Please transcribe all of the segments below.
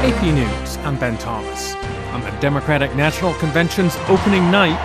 AP News, I'm Ben Thomas. On the Democratic National Convention's opening night,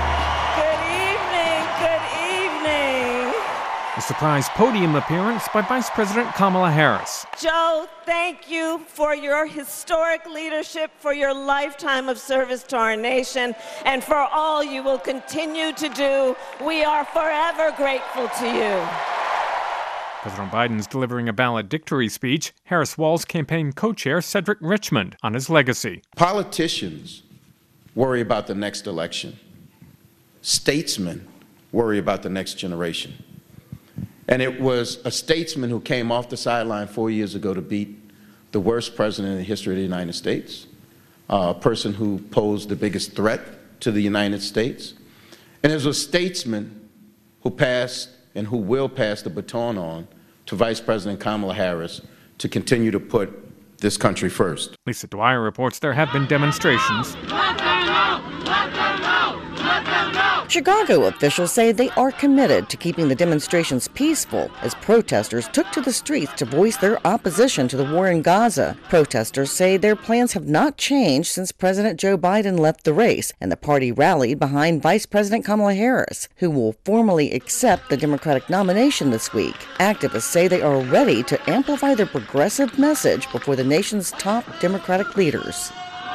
Good evening. a surprise podium appearance by Vice President Kamala Harris. Joe, thank you for your historic leadership, for your lifetime of service to our nation, and for all you will continue to do. We are forever grateful to you. President Biden's delivering a valedictory speech. Harris Wall's campaign co-chair Cedric Richmond on his legacy. Politicians worry about the next election. Statesmen worry about the next generation. And it was a statesman who came off the sideline 4 years ago to beat the worst president in the history of the United States, a person who posed the biggest threat to the United States. And it was a statesman who passed and who will pass the baton on to Vice President Kamala Harris to continue to put this country first. Lisa Dwyer reports there have been demonstrations. Chicago officials say they are committed to keeping the demonstrations peaceful as protesters took to the streets to voice their opposition to the war in Gaza. Protesters say their plans have not changed since President Joe Biden left the race, and the party rallied behind Vice President Kamala Harris, who will formally accept the Democratic nomination this week. Activists say they are ready to amplify their progressive message before the nation's top Democratic leaders.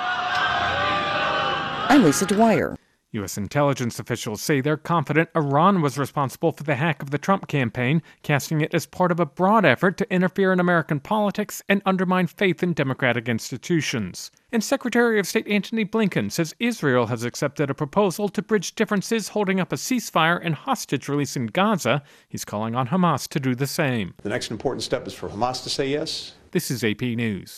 I'm Lisa Dwyer. U.S. intelligence officials say they're confident Iran was responsible for the hack of the Trump campaign, casting it as part of a broad effort to interfere in American politics and undermine faith in democratic institutions. And Secretary of State Antony Blinken says Israel has accepted a proposal to bridge differences holding up a ceasefire and hostage release in Gaza. He's calling on Hamas to do the same. The next important step is for Hamas to say yes. This is AP News.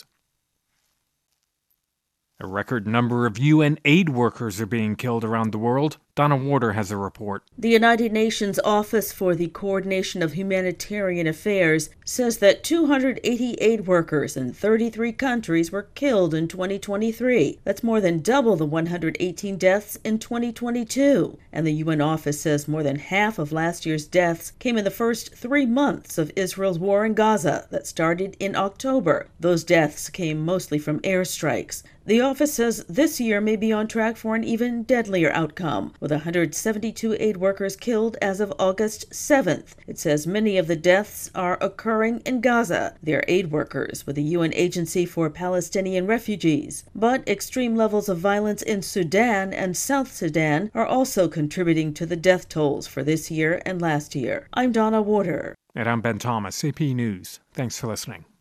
A record number of UN aid workers are being killed around the world. Donna Warder has a report. The United Nations Office for the Coordination of Humanitarian Affairs says that 280 aid workers in 33 countries were killed in 2023. That's more than double the 118 deaths in 2022. And the UN office says more than half of last year's deaths came in the first 3 months of Israel's war in Gaza that started in October. Those deaths came mostly from airstrikes. The office says this year may be on track for an even deadlier outcome, with 172 aid workers killed as of August 7th. It says many of the deaths are occurring in Gaza. They're aid workers with the UN Agency for Palestinian Refugees. But extreme levels of violence in Sudan and South Sudan are also contributing to the death tolls for this year and last year. I'm Donna Warder. And I'm Ben Thomas, AP News. Thanks for listening.